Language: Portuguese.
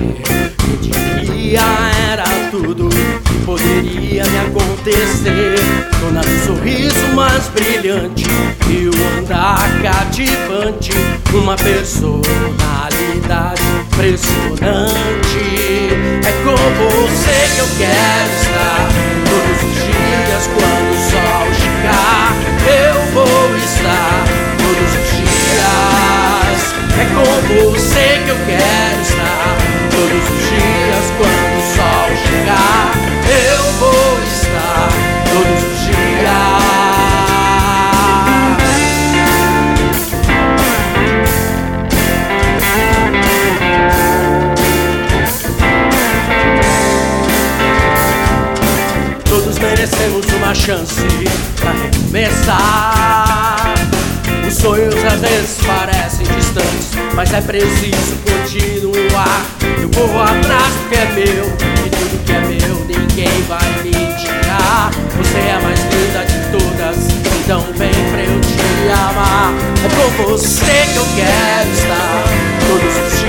Quem diria era tudo que poderia me acontecer. Dona do sorriso mais brilhante e o andar cativante, uma personalidade impressionante. É com você que eu quero estar todos os dias. Quando o sol chegar, eu vou estar todos os dias. É com você que eu quero estar todos os dias. Quando o sol chegar, eu vou estar todos os dias. Todos merecemos uma chance pra recomeçar. Os sonhos às vezes parecem distantes, mas é preciso continuar. Eu corro atrás do que é meu, e tudo que é meu ninguém vai me tirar. Você é a mais linda de todas, então vem pra eu te amar. É com você que eu quero estar todos os dias.